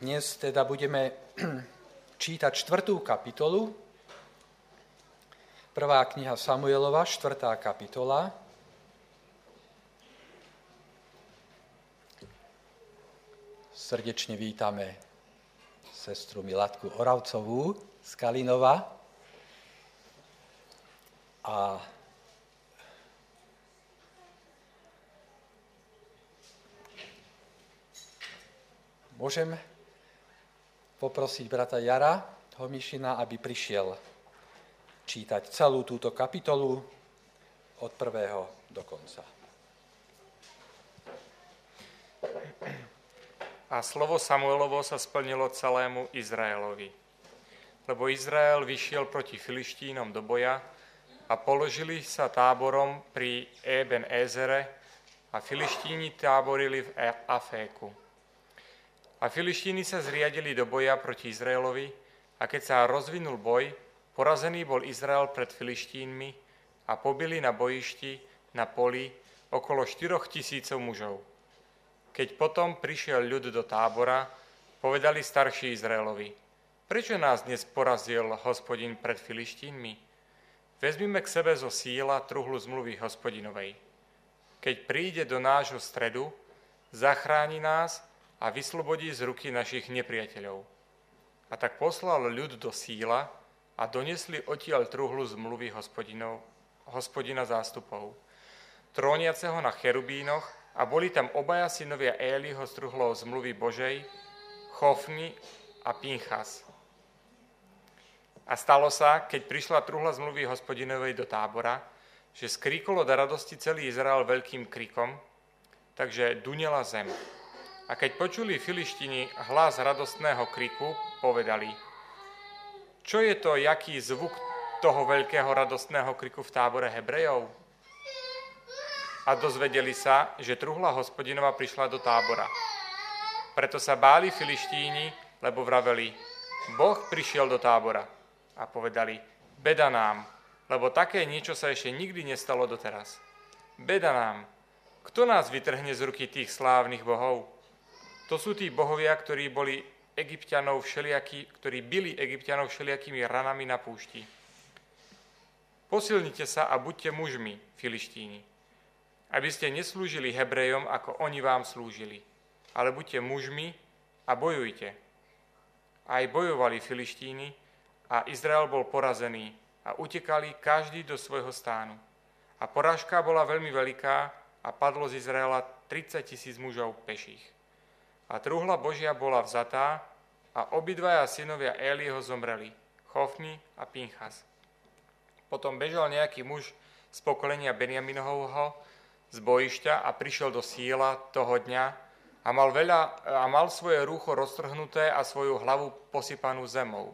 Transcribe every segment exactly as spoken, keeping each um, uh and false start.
Dnes teda budeme čítať štvrtú kapitolu. Prvá kniha Samuelova, štvrtá kapitola. Srdečne vítame sestru Milatku Oravcovú z Kalinova. A môžem poprosiť brata Jara Homišina, aby prišiel čítať celú túto kapitolu od prvého do konca. A slovo Samuelovo sa splnilo celému Izraelovi. Lebo Izrael vyšiel proti Filištínom do boja a položili sa táborom pri Eben Ézere a Filištíni táborili v Aféku. A Filištíni sa zriadili do boja proti Izraelovi a keď sa rozvinul boj, porazený bol Izrael pred Filištínmi a pobili na bojišti na poli okolo štyroch tisícov mužov. Keď potom prišiel ľud do tábora, povedali starší Izraelovi: Prečo nás dnes porazil Hospodin pred Filištínmi? Vezmime k sebe zo síla truhlu zmluvy Hospodinovej. Keď príde do nášho stredu, zachráni nás a vyslobodí z ruky našich nepriateľov. A tak poslal ľud do síla a donesli odtiaľ truhlu zmluvy Hospodinov, Hospodina zástupov, tróniaceho na cherubínoch, a boli tam obaja synovia Éliho z truhlou zmluvy Božej, Chofni a Pinchas. A stalo sa, keď prišla truhla zmluvy Hospodinovej do tábora, že skríkol od radosti celý Izrael veľkým krikom, takže dunela zem. A keď počuli Filištíni hlas radostného kriku, povedali: Čo je to, jaký zvuk toho veľkého radostného kriku v tábore Hebrejov? A dozvedeli sa, že truhla Hospodinova prišla do tábora. Preto sa báli Filištíni, lebo vraveli: Boh prišiel do tábora. A povedali: Beda nám, lebo také niečo sa ešte nikdy nestalo doteraz. Beda nám, kto nás vytrhne z ruky tých slávnych bohov? To sú tí bohovia, ktorí boli Egypťanov všelijakí, ktorí bili Egypťanov všelijakými ranami na púšti. Posilnite sa a buďte mužmi, Filištíni, aby ste neslúžili Hebrejom, ako oni vám slúžili, ale buďte mužmi a bojujte. Aj bojovali Filištíni a Izrael bol porazený a utekali každý do svojho stánu. A porážka bola veľmi veľká a padlo z Izraela tridsať tisíc mužov peších. A truhla Božia bola vzatá a obidvaja synovia Élieho zomreli, Chofni a Pinchas. Potom bežal nejaký muž z pokolenia Benjaminovho z bojišťa a prišiel do síla toho dňa a mal, veľa, a mal svoje rúcho roztrhnuté a svoju hlavu posypanú zemou.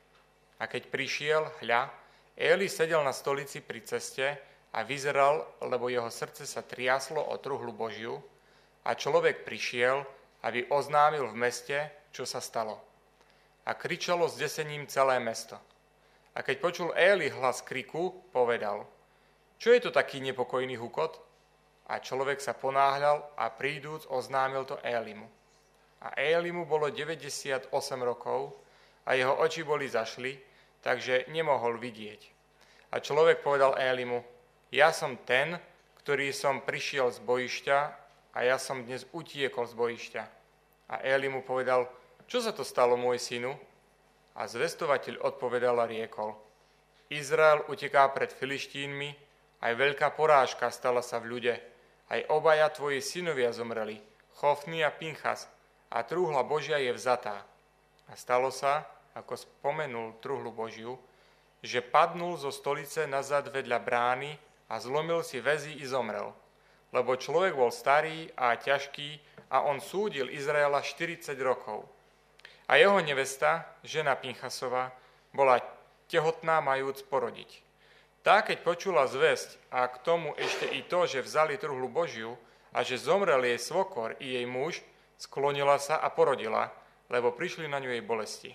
A keď prišiel, hľa, Éli sedel na stolici pri ceste a vyzeral, lebo jeho srdce sa triaslo o truhlu Božiu, a človek prišiel, aby oznámil v meste, čo sa stalo. A kričalo s desením celé mesto. A keď počul Éli hlas kriku, povedal: Čo je to taký nepokojný hukot? A človek sa ponáhľal a prídúc oznámil to Élimu. A Élimu bolo deväťdesiatosem rokov a jeho oči boli zašli, takže nemohol vidieť. A človek povedal Élimu: Ja som ten, ktorý som prišiel z bojišťa a ja som dnes utiekol z bojišťa. A Éli mu povedal: Čo sa to stalo, môj synu? A zvestovateľ odpovedal a riekol: Izrael uteká pred Filištínmi, aj veľká porážka stala sa v ľude. Aj obaja tvoji synovia zomreli, Chofni a Pinchas, a trúhla Božia je vzatá. A stalo sa, ako spomenul truhlu Božiu, že padnul zo stolice nazad vedľa brány a zlomil si väzy i zomrel. Lebo človek bol starý a ťažký a on súdil Izraela štyridsať rokov. A jeho nevesta, žena Pinchasova, bola tehotná majúc porodiť. Tá, keď počula zvesť a k tomu ešte i to, že vzali truhlu Božiu a že zomrel jej svokor i jej muž, sklonila sa a porodila, lebo prišli na ňu jej bolesti.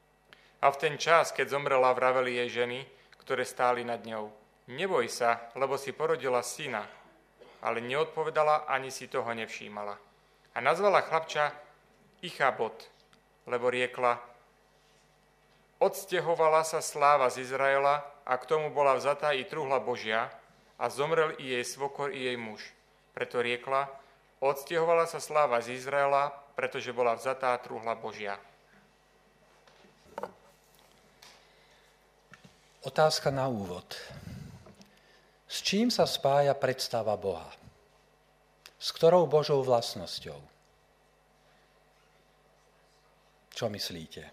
A v ten čas, keď zomrela, vraveli jej ženy, ktoré stáli nad ňou: Neboj sa, lebo si porodila syna. Ale neodpovedala, ani si toho nevšímala. A nazvala chlapča Ichabod. lebo riekla: Odsťahovala sa sláva z Izraela a k tomu bola vzatá i truhla Božia a zomrel i jej svokor i jej muž. Preto riekla: Odsťahovala sa sláva z Izraela, pretože bola vzatá truhla Božia. Otázka na úvod. S čím sa spája predstava Boha? S ktorou Božou vlastnosťou? Čo myslíte?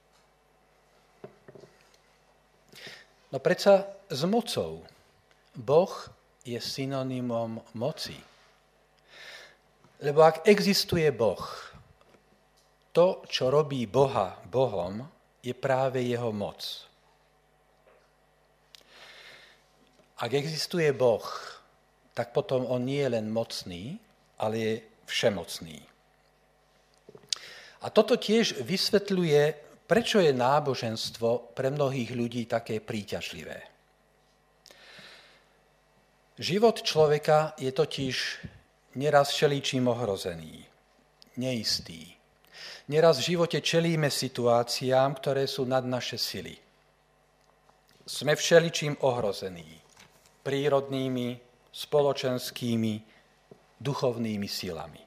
No predsa s mocou. Boh je synonymom moci. Lebo ak existuje Boh, to, čo robí Boha Bohom, je práve jeho moc. Ak existuje Boh, tak potom on nie je len mocný, ale je všemocný. A toto tiež vysvetľuje, prečo je náboženstvo pre mnohých ľudí také príťažlivé. Život človeka je totiž neraz všeličím ohrozený, neistý. Neraz v živote čelíme situáciám, ktoré sú nad naše sily. Sme všeličím ohrození, prírodnými, spoločenskými, duchovnými silami.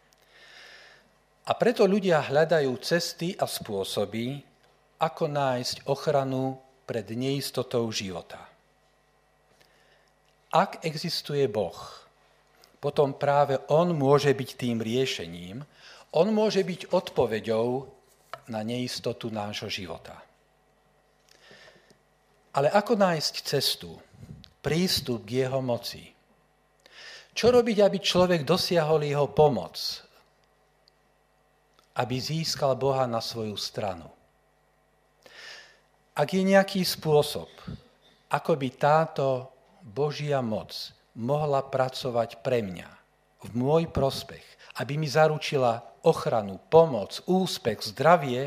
A preto ľudia hľadajú cesty a spôsoby, ako nájsť ochranu pred neistotou života. Ak existuje Boh, potom práve on môže byť tým riešením, on môže byť odpoveďou na neistotu nášho života. Ale ako nájsť cestu, prístup k jeho moci? Čo robiť, aby človek dosiahol jeho pomoc, aby získal Boha na svoju stranu? Ak je nejaký spôsob, ako by táto Božia moc mohla pracovať pre mňa, v môj prospech, aby mi zaručila ochranu, pomoc, úspech, zdravie,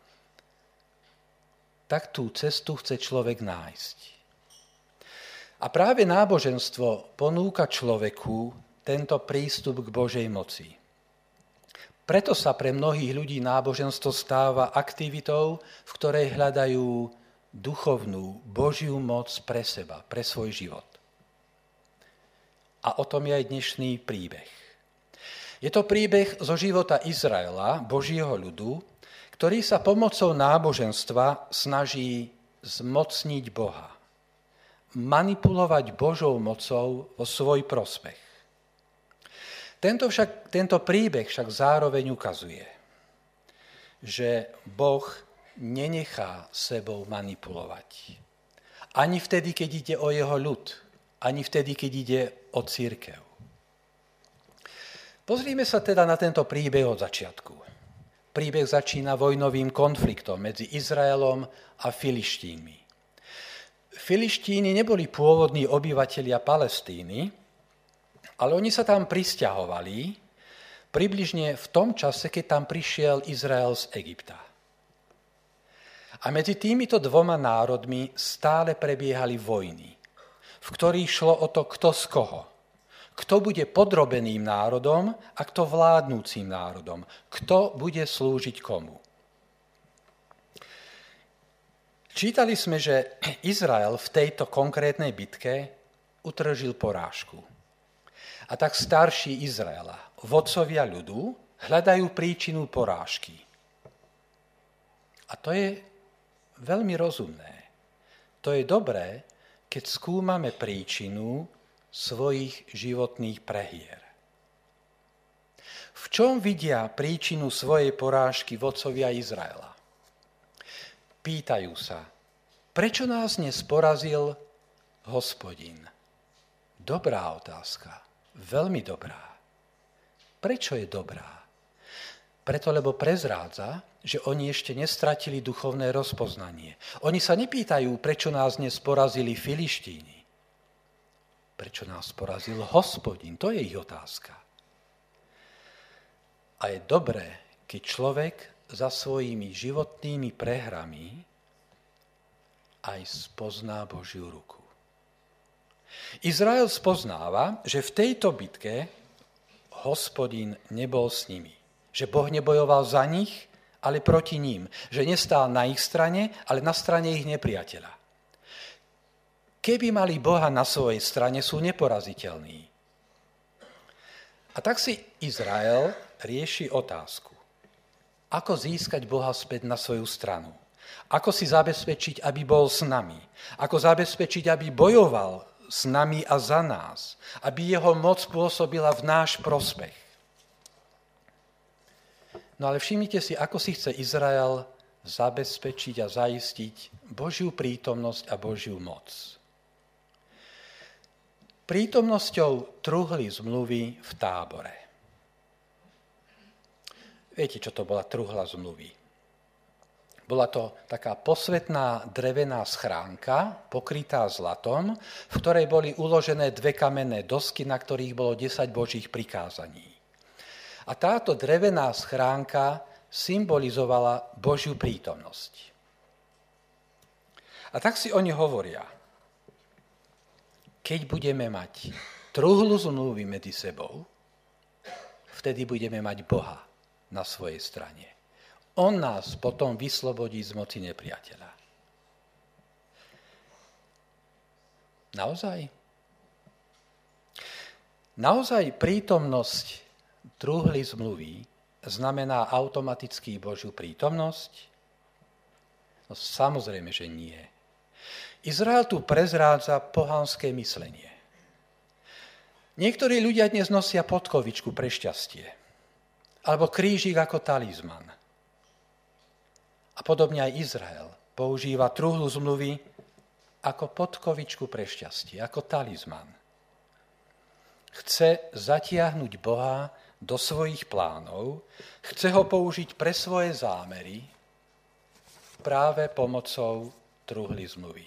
tak tú cestu chce človek nájsť. A práve náboženstvo ponúka človeku tento prístup k Božej moci. Preto sa pre mnohých ľudí náboženstvo stáva aktivitou, v ktorej hľadajú duchovnú Božiu moc pre seba, pre svoj život. A o tom je aj dnešný príbeh. Je to príbeh zo života Izraela, Božieho ľudu, ktorý sa pomocou náboženstva snaží zmocniť Boha, manipulovať Božou mocou vo svoj prospech. Tento, však, tento príbeh však zároveň ukazuje, že Boh nenechá sebou manipulovať. Ani vtedy, keď ide o jeho ľud, ani vtedy, keď ide o cirkev. Pozrime sa teda na tento príbeh od začiatku. Príbeh začína vojnovým konfliktom medzi Izraelom a Filištínmi. Filištíni neboli pôvodní obyvatelia Palestíny, ale oni sa tam prisťahovali približne v tom čase, keď tam prišiel Izrael z Egypta. A medzi týmito dvoma národmi stále prebiehali vojny, v ktorých šlo o to, kto z koho. Kto bude podrobeným národom a kto vládnúcim národom. Kto bude slúžiť komu. Čítali sme, že Izrael v tejto konkrétnej bitke utržil porážku. A tak starší Izraela, vodcovia ľudu, hľadajú príčinu porážky. A to je veľmi rozumné. To je dobré, keď skúmame príčinu svojich životných prehier. V čom vidia príčinu svojej porážky vodcovia Izraela? Pýtajú sa, prečo nás dnes porazil Hospodin? Dobrá otázka, veľmi dobrá. Prečo je dobrá? Preto, lebo prezrádza, že oni ešte nestratili duchovné rozpoznanie. Oni sa nepýtajú, prečo nás dnes porazili Filištíni. Prečo nás porazil Hospodin? To je ich otázka. A je dobré, keď človek za svojimi životnými prehrami aj spozná Božiu ruku. Izrael spoznáva, že v tejto bitke Hospodin nebol s nimi. Že Boh nebojoval za nich, ale proti ním. Že nestál na ich strane, ale na strane ich nepriateľa. Keby mali Boha na svojej strane, sú neporaziteľní. A tak si Izrael rieši otázku. Ako získať Boha späť na svoju stranu? Ako si zabezpečiť, aby bol s nami? Ako zabezpečiť, aby bojoval s nami a za nás? Aby jeho moc pôsobila v náš prospech? No ale všimnite si, ako si chce Izrael zabezpečiť a zaistiť Božiu prítomnosť a Božiu moc. Prítomnosťou truhly zmluvy v tábore. Viete, čo to bola truhla zmluvy? Bola to taká posvätná drevená schránka, pokrytá zlatom, v ktorej boli uložené dve kamenné dosky, na ktorých bolo desať Božích prikázaní. A táto drevená schránka symbolizovala Božiu prítomnosť. A tak si oni hovoria, keď budeme mať truhlu zmluvy medzi sebou, vtedy budeme mať Boha na svojej strane. On nás potom vyslobodí z moci nepriateľa. Naozaj? Naozaj prítomnosť truhly zmluvy znamená automaticky Božiu prítomnosť? No samozrejme, že nie. Izrael tu prezrádza pohanské myslenie. Niektorí ľudia dnes nosia podkovičku pre šťastie, alebo krížik ako talizman. A podobne aj Izrael používa truhlu zmluvy ako podkovičku pre šťastie, ako talizman. Chce zatiahnuť Boha do svojich plánov, chce ho použiť pre svoje zámery práve pomocou truhly zmluvy.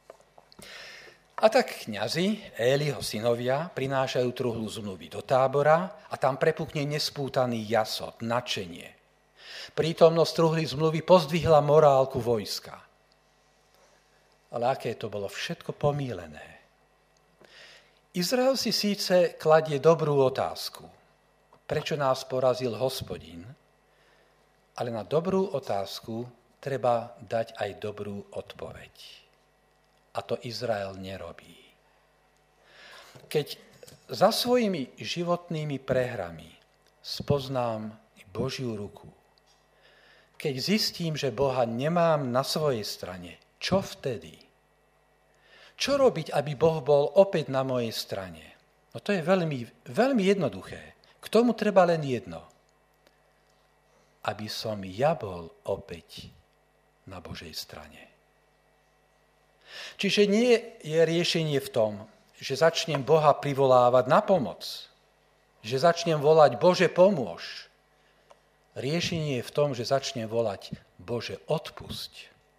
A tak kňazi, Éliho synovia, prinášajú truhlu zmluvy do tábora a tam prepukne nespútaný jasot, nadšenie. Prítomnosť truhly zmluvy pozdvihla morálku vojska. Ale aké to bolo všetko pomýlené. Izrael si síce kladie dobrú otázku, prečo nás porazil Hospodin, ale na dobrú otázku treba dať aj dobrú odpoveď. A to Izrael nerobí. Keď za svojimi životnými prehrami spoznám Božiu ruku, keď zistím, že Boha nemám na svojej strane, čo vtedy? Čo robiť, aby Boh bol opäť na mojej strane? No to je veľmi, veľmi jednoduché. K tomu treba len jedno. Aby som ja bol opäť na Božej strane. Čiže nie je riešenie v tom, že začnem Boha privolávať na pomoc, že začnem volať Bože pomôž. Riešenie je v tom, že začnem volať Bože odpusť.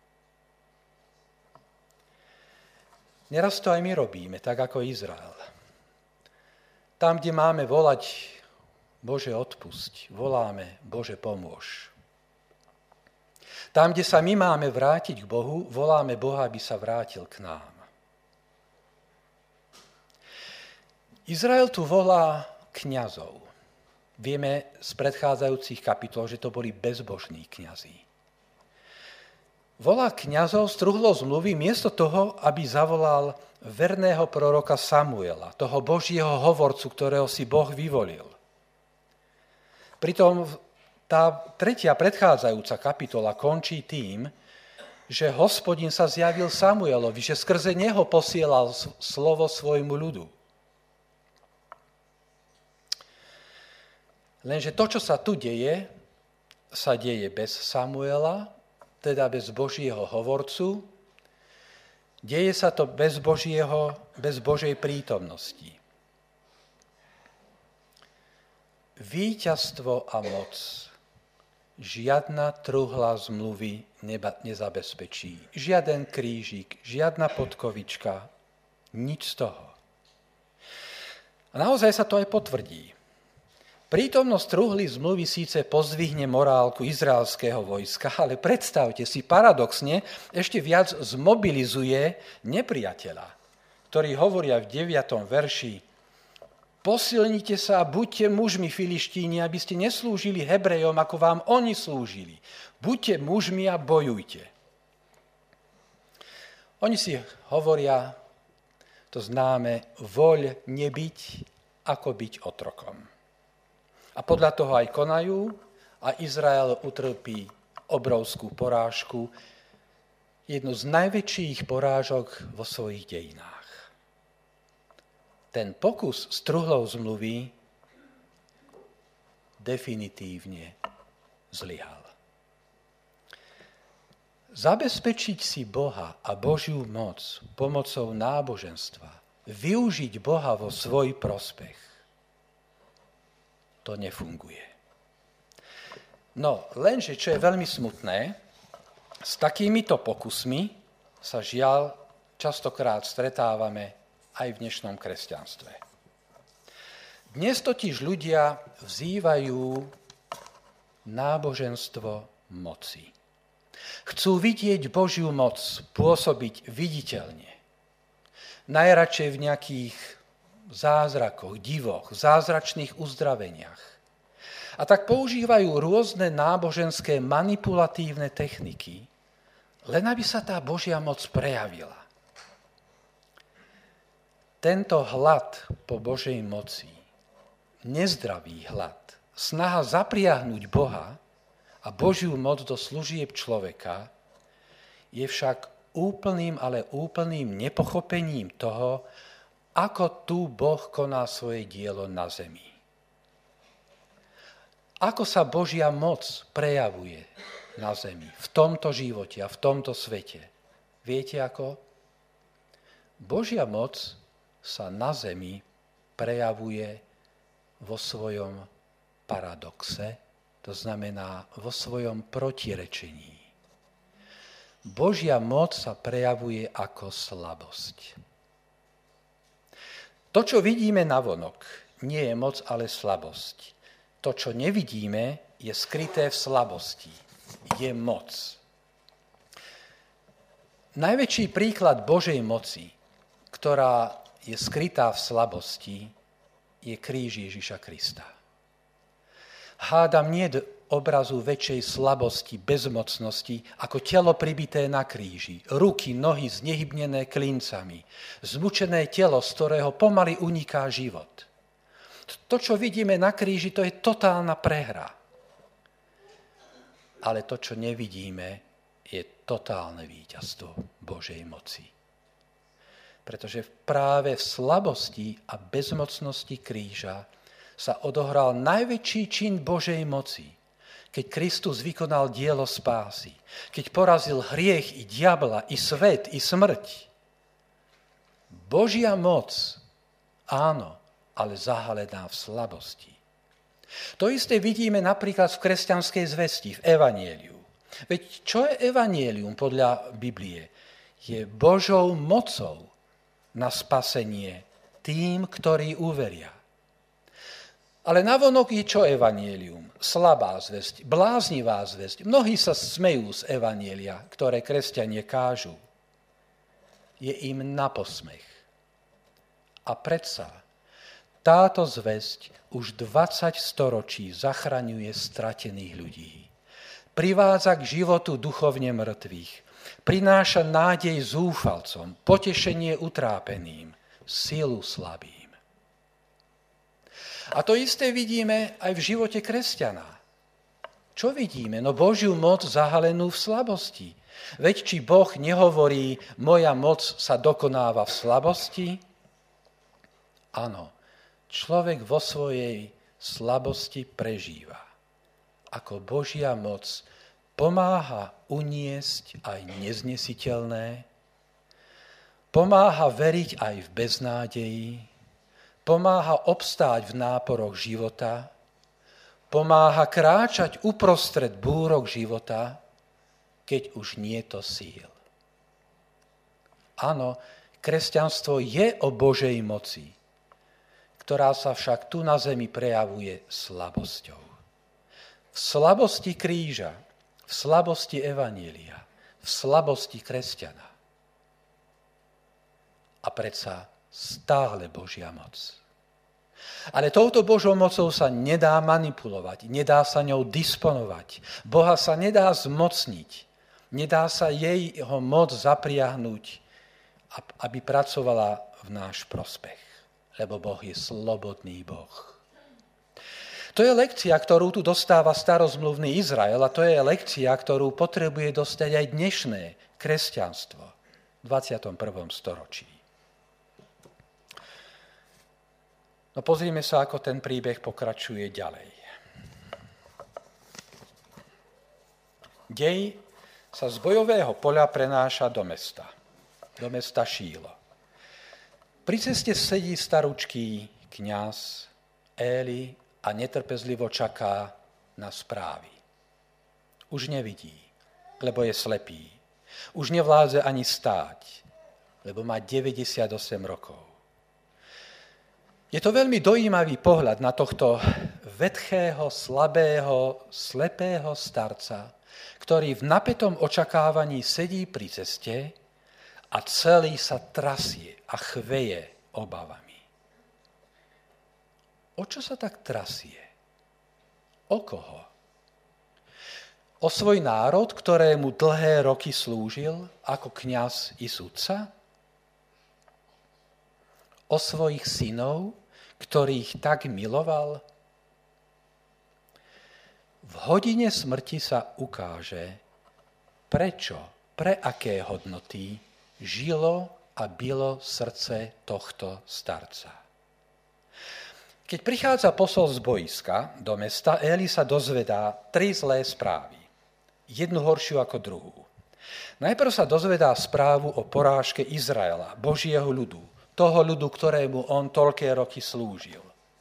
Neraz to aj my robíme, tak ako Izrael. Tam, kde máme volať Bože odpusť, voláme Bože pomôž. Tam, kde sa my máme vrátiť k Bohu, voláme Boha, aby sa vrátil k nám. Izrael tu volá kňazov. Vieme z predchádzajúcich kapitol, že to boli bezbožní kňazi. Volá kňazov z truhlou zmluvy miesto toho, aby zavolal verného proroka Samuela, toho Božieho hovorcu, ktorého si Boh vyvolil. Pritom tá tretia predchádzajúca kapitola končí tým, že Hospodin sa zjavil Samuelovi, že skrze neho posielal slovo svojmu ľudu. Lenže to, čo sa tu deje, sa deje bez Samuela, teda bez Božieho hovorcu. Deje sa to bez Božieho, bez Božej prítomnosti. Víťazstvo a moc žiadna truhla zmluvy neba, nezabezpečí. Žiaden krížik, žiadna podkovička, nič z toho. A naozaj sa to aj potvrdí. Prítomnosť truhly zmluvy síce pozdvihne morálku izraelského vojska, ale predstavte si, paradoxne ešte viac zmobilizuje nepriateľa, ktorý hovoria v deviatom verši Posilnite sa a buďte mužmi, Filištíni, aby ste neslúžili Hebrejom, ako vám oni slúžili. Buďte mužmi a bojujte. Oni si hovoria, to známe, voľ nebyť, ako byť otrokom. A podľa toho aj konajú a Izrael utrpí obrovskú porážku, jednu z najväčších porážok vo svojich dejinách. Ten pokus s truhlou zmluvy definitívne zlyhal. Zabezpečiť si Boha a Božiu moc pomocou náboženstva, využiť Boha vo svoj prospech, to nefunguje. No, lenže, čo je veľmi smutné, s takýmito pokusmi sa žiaľ častokrát stretávame aj v dnešnom kresťanstve. Dnes totiž ľudia vzývajú náboženstvo moci. Chcú vidieť Božiu moc pôsobiť viditeľne. Najradšej v nejakých zázrakoch, divoch, zázračných uzdraveniach. A tak používajú rôzne náboženské manipulatívne techniky, len aby sa tá Božia moc prejavila. Tento hlad po Božej moci, nezdravý hlad, snaha zapriahnuť Boha a Božiu moc do služieb človeka je však úplným, ale úplným nepochopením toho, ako tu Boh koná svoje dielo na zemi. Ako sa Božia moc prejavuje na zemi, v tomto živote a v tomto svete. Viete ako? Božia moc sa na zemi prejavuje vo svojom paradoxe, to znamená vo svojom protirečení. Božia moc sa prejavuje ako slabosť. To, čo vidíme navonok, nie je moc, ale slabosť. To, čo nevidíme, je skryté v slabosti. Je moc. Najväčší príklad Božej moci, ktorá je skrytá v slabosti, je kríž Ježiša Krista. Hádam nie obrazu väčšej slabosti, bezmocnosti, ako telo pribité na kríži, ruky, nohy znehybnené klincami, zmučené telo, z ktorého pomaly uniká život. To, čo vidíme na kríži, to je totálna prehra. Ale to, čo nevidíme, je totálne víťazstvo Božej moci. Pretože práve v slabosti a bezmocnosti kríža sa odohral najväčší čin Božej moci, keď Kristus vykonal dielo spásy, keď porazil hriech i diabla, i svet, i smrť. Božia moc, áno, ale zahalená v slabosti. To isté vidíme napríklad v kresťanskej zvesti, v evanjeliu. Veď čo je evanjelium podľa Biblie? Je Božou mocou na spasenie tým, ktorí uveria. Ale navonok je čo evanjelium? Slabá zvesť, bláznivá zvesť. Mnohí sa smejú z evanjelia, ktoré kresťania kážu. Je im na posmech. A predsa táto zvesť už dvadsať storočí zachraňuje stratených ľudí. Privádza k životu duchovne mŕtvych. Prináša nádej zúfalcom, potešenie utrápeným, silu slabým. A to isté vidíme aj v živote kresťana. Čo vidíme? No Božiu moc zahalenú v slabosti. Veď či Boh nehovorí, moja moc sa dokonáva v slabosti? Áno, človek vo svojej slabosti prežíva. Ako Božia moc pomáha uniesť aj neznesiteľné, pomáha veriť aj v beznádeji, pomáha obstáť v náporoch života, pomáha kráčať uprostred búrok života, keď už nie to síl. Áno, kresťanstvo je o Božej moci, ktorá sa však tu na zemi prejavuje slabosťou. V slabosti kríža, v slabosti evanjelia, v slabosti kresťana. A predsa stále Božia moc. Ale touto Božou mocou sa nedá manipulovať, nedá sa ňou disponovať. Boha sa nedá zmocniť, nedá sa jej jeho moc zapriahnuť, aby pracovala v náš prospech. Lebo Boh je slobodný Boh. To je lekcia, ktorú tu dostáva starozmluvný Izrael a to je lekcia, ktorú potrebuje dostať aj dnešné kresťanstvo v dvadsiatom prvom storočí. No pozrime sa, ako ten príbeh pokračuje ďalej. Dej sa z bojového poľa prenáša do mesta, do mesta Šílo. Pri ceste sedí staručký kňaz Éli a netrpezlivo čaká na správy. Už nevidí, lebo je slepý. Už nevládze ani stáť, lebo má deväťdesiatosem rokov. Je to veľmi dojímavý pohľad na tohto vetchého, slabého, slepého starca, ktorý v napätom očakávaní sedí pri ceste a celý sa trasie a chveje obavami. O čo sa tak trasie? O koho? O svoj národ, ktorému dlhé roky slúžil ako kňaz i sudca? O svojich synov, ktorých tak miloval? V hodine smrti sa ukáže, prečo, pre aké hodnoty žilo a bylo srdce tohto starca. Keď prichádza posol z boiska do mesta, Éli sa dozvedá tri zlé správy. Jednu horšiu ako druhú. Najprv sa dozvedá správu o porážke Izraela, Božieho ľudu, toho ľudu, ktorému on toľké roky slúžil.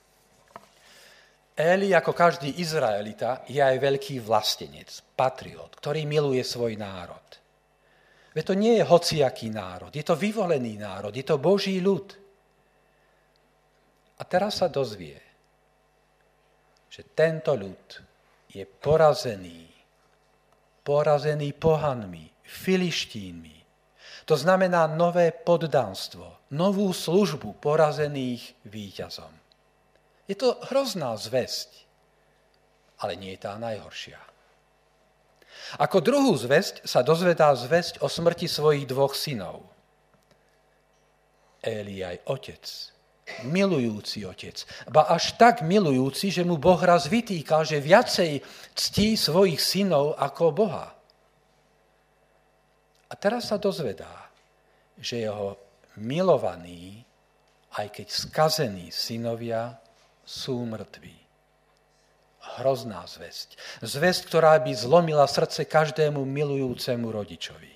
Éli, ako každý Izraelita, je aj veľký vlastenec, patriot, ktorý miluje svoj národ. Veď to nie je hociaký národ, je to vyvolený národ, je to Boží ľud. A teraz sa dozvie, že tento ľud je porazený, porazený pohanmi, filištínmi. To znamená nové poddanstvo, novú službu porazených víťazom. Je to hrozná zvesť, ale nie je tá najhoršia. Ako druhú zvesť sa dozvedá zvesť o smrti svojich dvoch synov. Éli aj otec, milujúci otec, ba až tak milujúci, že mu Boh raz vytýkal, že viacej ctí svojich synov ako Boha. A teraz sa dozvedá, že jeho milovaní, aj keď skazení synovia, sú mŕtvi. Hrozná zvesť. Zvesť, ktorá by zlomila srdce každému milujúcemu rodičovi.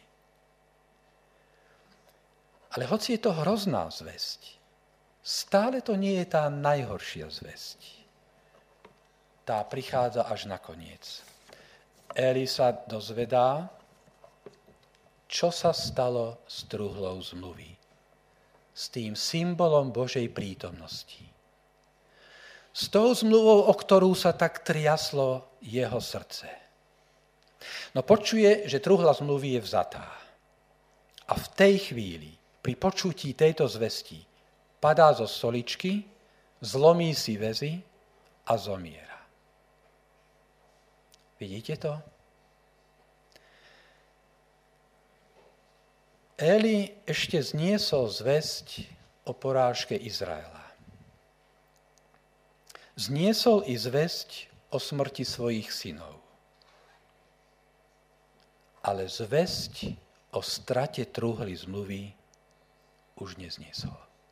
Ale hoci je to hrozná zvesť, stále to nie je tá najhoršia zvesť. Tá prichádza až nakoniec. Éli sa dozvedá, čo sa stalo s truhlou zmluvy, s tým symbolom Božej prítomnosti. S tou zmluvou, o ktorú sa tak triaslo jeho srdce. No počuje, že truhla zmluvy je vzatá. A v tej chvíli, pri počutí tejto zvesti, padá zo stoličky, zlomí si väzy a zomiera. Vidíte to? Éli ešte zniesol zvesť o porážke Izraela. Zniesol i zvesť o smrti svojich synov. Ale zvesť o strate truhly zmluvy už nezniesol.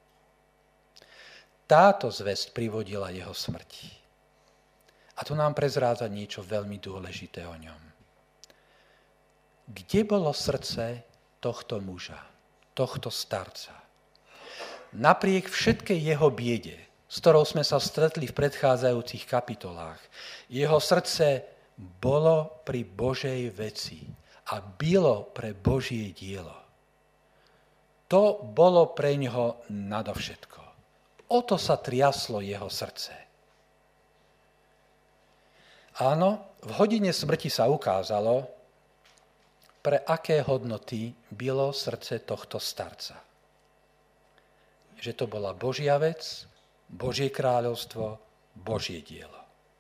Táto zvesť privodila jeho smrti. A to nám prezrádza niečo veľmi dôležité o ňom. Kde bolo srdce tohto muža, tohto starca? Napriek všetkej jeho biede, s ktorou sme sa stretli v predchádzajúcich kapitolách, jeho srdce bolo pri Božej veci a bylo pre Božie dielo. To bolo pre ňoho nadovšetko. O to sa triaslo jeho srdce. Áno, v hodine smrti sa ukázalo, pre aké hodnoty bylo srdce tohto starca. Že to bola Božia vec Božie kráľovstvo, Božie dielo.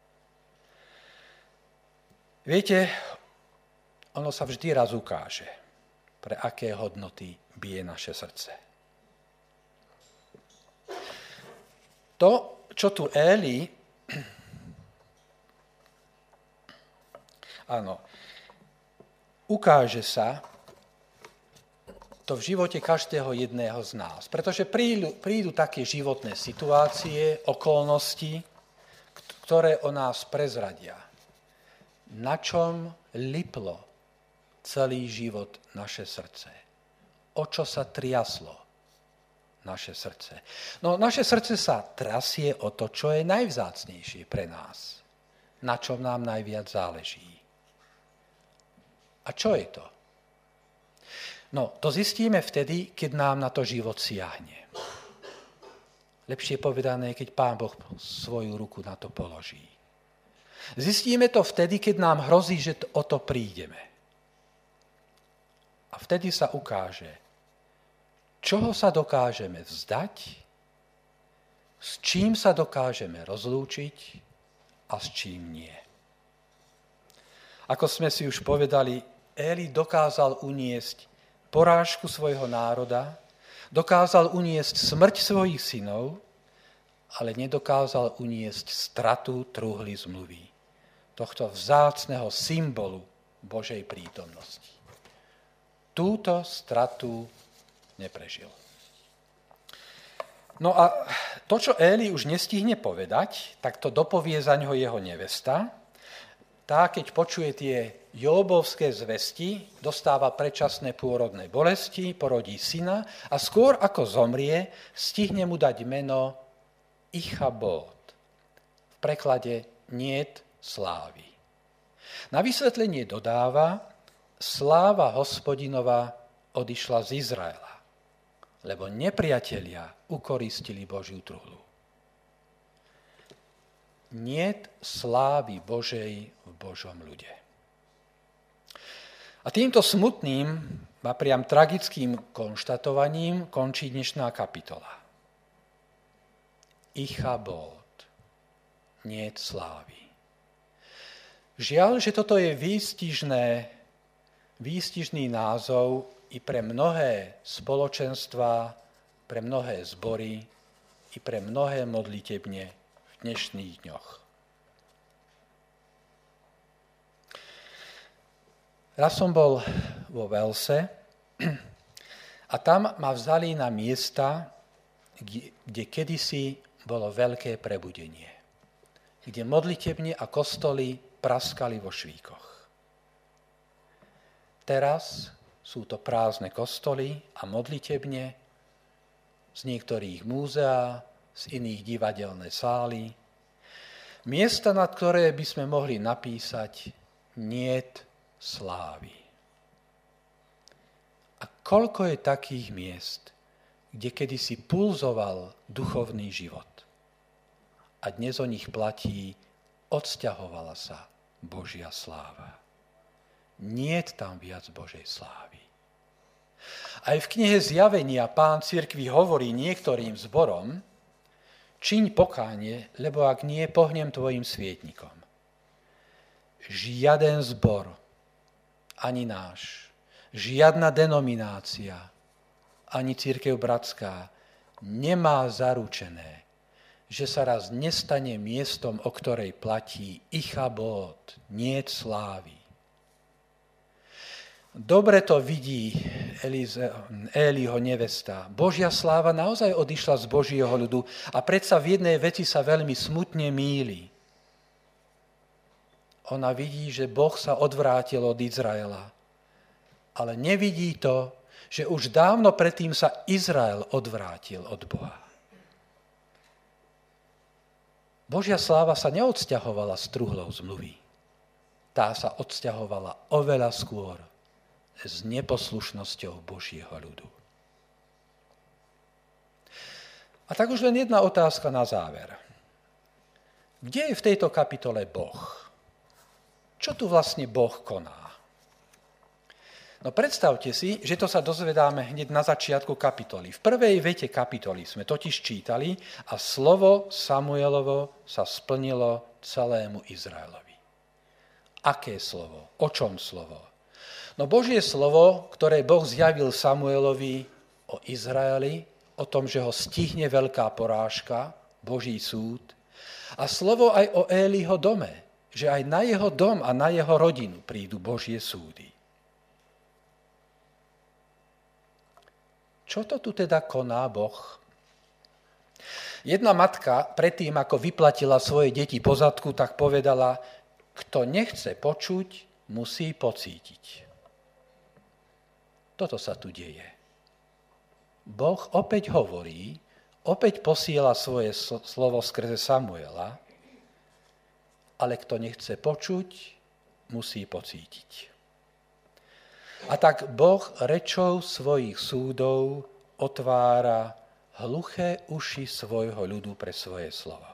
Viete, ono sa vždy raz ukáže, pre aké hodnoty bije naše srdce. To, čo tu Éli, áno, ukáže sa to v živote každého jedného z nás. Pretože prídu, prídu také životné situácie, okolnosti, ktoré o nás prezradia. Na čom liplo celý život naše srdce? O čo sa triaslo naše srdce? No, naše srdce sa trasie o to, čo je najvzácnejšie pre nás. Na čom nám najviac záleží. A čo je to? No, to zistíme vtedy, keď nám na to život siahne. Lepšie povedané, keď Pán Boh svoju ruku na to položí. Zistíme to vtedy, keď nám hrozí, že o to prídeme. A vtedy sa ukáže, čoho sa dokážeme vzdať, s čím sa dokážeme rozlúčiť a s čím nie. Ako sme si už povedali, Éli dokázal uniesť porážku svojho národa, dokázal uniesť smrť svojich synov, ale nedokázal uniesť stratu trúhly zmluvy, tohto vzácneho symbolu Božej prítomnosti. Túto stratu neprežil. No a to, čo Éli už nestihne povedať, tak to dopovie za ňoho jeho nevesta. Tá, keď počuje tie Jóbovské zvesti, dostáva predčasné pôrodné bolesti, porodí syna a skôr ako zomrie, stihne mu dať meno Ichabod. V preklade niet slávy. Na vysvetlenie dodáva, sláva Hospodinova odišla z Izraela, lebo nepriatelia ukoristili Božiu truhlu. Niet slávy Božej v Božom ľude. A týmto smutným, a priam tragickým konštatovaním končí dnešná kapitola. Ichabod, niet slávy. Žiaľ, že toto je výstižné, výstižný názov i pre mnohé spoločenstvá, pre mnohé zbory, i pre mnohé modlitebne v dnešných dňoch. Raz som bol vo Velse a tam ma vzali na miesta, kde kedysi bolo veľké prebudenie, kde modlitebne a kostoly praskali vo švíkoch. Teraz sú to prázdne kostoly a modlitebne, z niektorých múzeá, z iných divadelné sály, miesta, nad ktoré by sme mohli napísať niet slávy. A koľko je takých miest, kde kedysi pulzoval duchovný život a dnes o nich platí, odsťahovala sa Božia sláva. Niet tam viac Božej slávy. Aj v knihe Zjavenia Pán cirkvi hovorí niektorým zborom, čiň pokánie, lebo ak nie, pohnem tvojim svietnikom. Žiaden zbor, ani náš, žiadna denominácia, ani cirkev bratská nemá zaručené, že sa raz nestane miestom, o ktorej platí Ichabod, niet slávy. Dobre to vidí Éliho nevesta. Božia sláva naozaj odišla z Božieho ľudu a predsa v jednej veci sa veľmi smutne mýli. Ona vidí, že Boh sa odvrátil od Izraela, ale nevidí to, že už dávno predtým sa Izrael odvrátil od Boha. Božia sláva sa neodsťahovala s truhlou zmluvy. Tá sa odsťahovala oveľa skôr s neposlušnosťou Božieho ľudu. A tak už len jedna otázka na záver. Kde je v tejto kapitole Boh? Čo tu vlastne Boh koná? No predstavte si, že to sa dozvedáme hneď na začiatku kapitoly. V prvej vete kapitoly sme totiž čítali a slovo Samuelovo sa splnilo celému Izraelovi. Aké slovo? O čom slovo? No Božie slovo, ktoré Boh zjavil Samuelovi o Izraeli, o tom, že ho stihne veľká porážka, Boží súd, a slovo aj o Éliho dome, že aj na jeho dom a na jeho rodinu prídu Božie súdy. Čo to tu teda koná Boh? Jedna matka predtým, ako vyplatila svoje deti po zadku, tak povedala, kto nechce počuť, musí pocítiť. Toto sa tu deje. Boh opäť hovorí, opäť posiela svoje slovo skrze Samuela, ale kto nechce počuť, musí pocítiť. A tak Boh rečou svojich súdov otvára hluché uši svojho ľudu pre svoje slovo.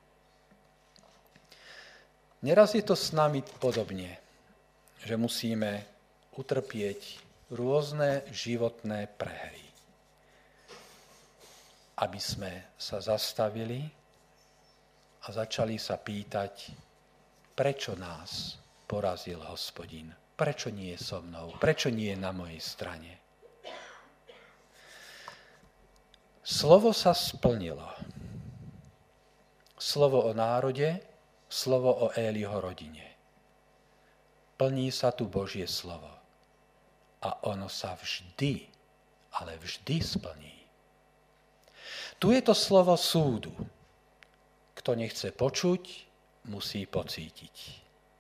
Neraz je to s nami podobne, že musíme utrpieť rôzne životné prehry, aby sme sa zastavili a začali sa pýtať, prečo nás porazil Hospodin. Prečo nie je so mnou? Prečo nie je na mojej strane? Slovo sa splnilo. Slovo o národe, slovo o Éliho rodine. Plní sa tu Božie slovo. A ono sa vždy, ale vždy splní. Tu je to slovo súdu. Kto nechce počuť, musí pocítiť.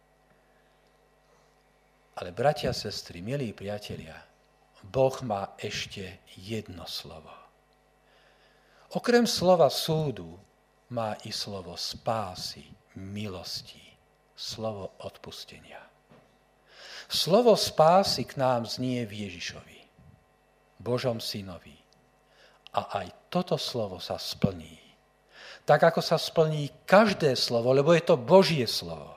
Ale bratia, sestry, milí priatelia, Boh má ešte jedno slovo. Okrem slova súdu má i slovo spásy, milosti, slovo odpustenia. Slovo spásy k nám znie v Ježišovi, Božom synovi. A aj toto slovo sa splní. Tak ako sa splní každé slovo, lebo je to Božie slovo.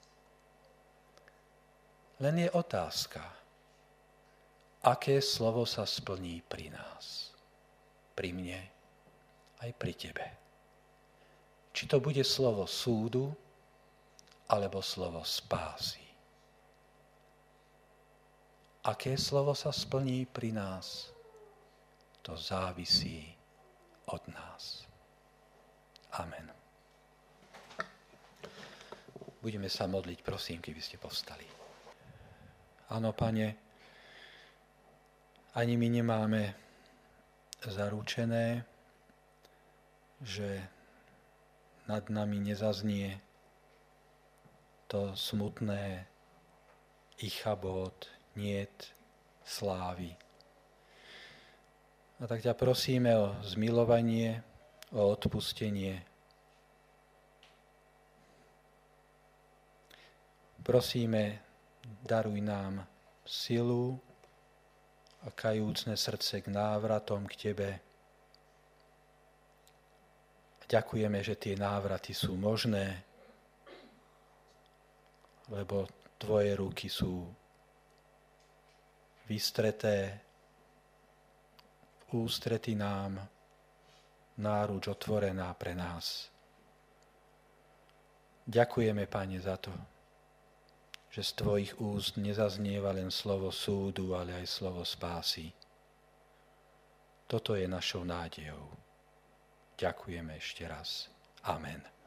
Len je otázka, aké slovo sa splní pri nás. Pri mne, aj pri tebe. Či to bude slovo súdu, alebo slovo spásy. Aké slovo sa splní pri nás, to závisí od nás. Amen. Budeme sa modliť, prosím, keby ste povstali. Áno, Pane, ani my nemáme zaručené, že nad nami nezaznie to smutné Ichabod, niet slávy. A tak ťa prosíme o zmilovanie, o odpustenie. Prosíme, daruj nám silu a kajúcne srdce k návratom k Tebe. Ďakujeme, že tie návraty sú možné, lebo Tvoje ruky sú vystreté v ústrety nám, náruč otvorená pre nás. Ďakujeme, Pane, za to, že z Tvojich úst nezaznieva len slovo súdu, ale aj slovo spásy. Toto je našou nádejou. Ďakujeme ešte raz. Amen.